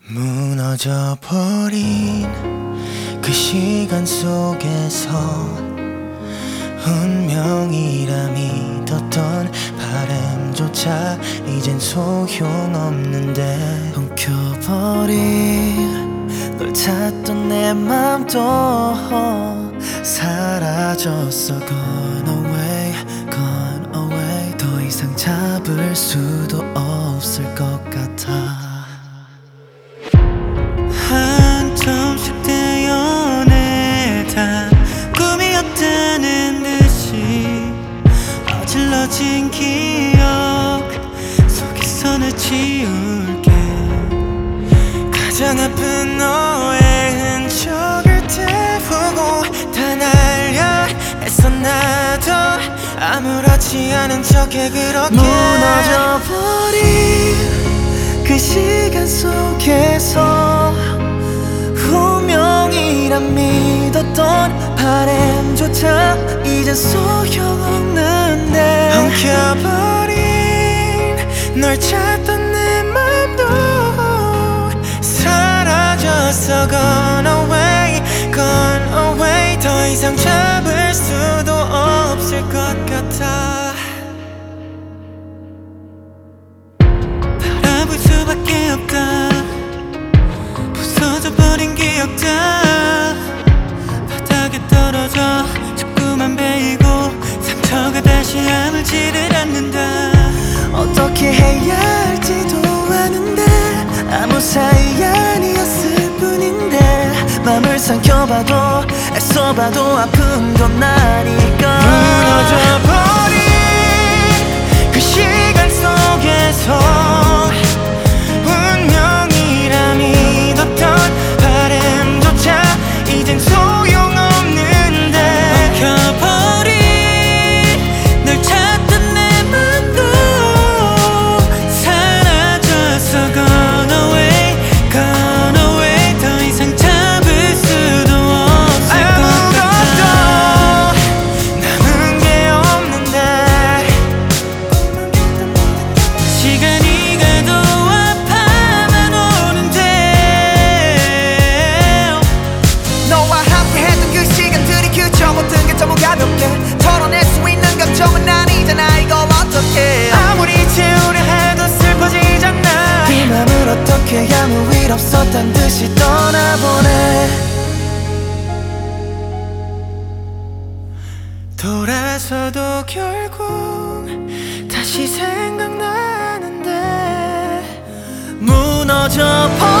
무너져버린 그 시간 속에서 운명이라 믿었던 바람조차 이젠 소용없는데, 엉켜버린 널 찾던 내 맘도 사라졌어. Gone away, gone away. 더 이상 잡을 수도 없을 것 같아. 한 텀씩 떼어내다 꿈이었다는 듯이 어질러진 기억 속에서 날 지울게. 가장 아픈 너의 흔적을 태우고 다 날려 애써 나도 아무렇지 않은 척해. 그렇게 무너져버린 그 시간 속에서 운명이란 믿었던 바람조차 이젠 소용없는데, 엉켜버린 널 찾던 내 맘도 사라졌어. Gone away, gone away. 더 이상 잡을 수도 없을 것 같아. 바라볼 수밖에 없다. 부서져버린 기억들 바닥에 떨어져 자꾸만 베이고 상처가 다시 아물지를 않는다. 어떻게 해야 할지도 아는데 아무 사이 아니었을 뿐인데, 맘을 삼켜봐도 애써봐도 아픈 건 나니까. 무너져버린 그 시간 속에서 운명이라 믿었던 바람조차 이젠 소용없는데, 엉켜버린 널 찾던 내 맘도 사라졌어. Gone away, gone away. 더 이상 잡을 수도 없을 것 같아. 남은 게 없는데 시간이 가도 아파만 오는데, 너와 함께 했던 그 시간들이 그저 모든 게 전부 가볍게 털어낼 수 있는 감정은 아니잖아. 이걸 어떻게 아무리 채우려 해도 슬퍼지잖아. 이 맘을 어떻게 아무 일 없었단 듯이 떠나보내. 돌아서도 결국 다시 생각나는데, 무너져버린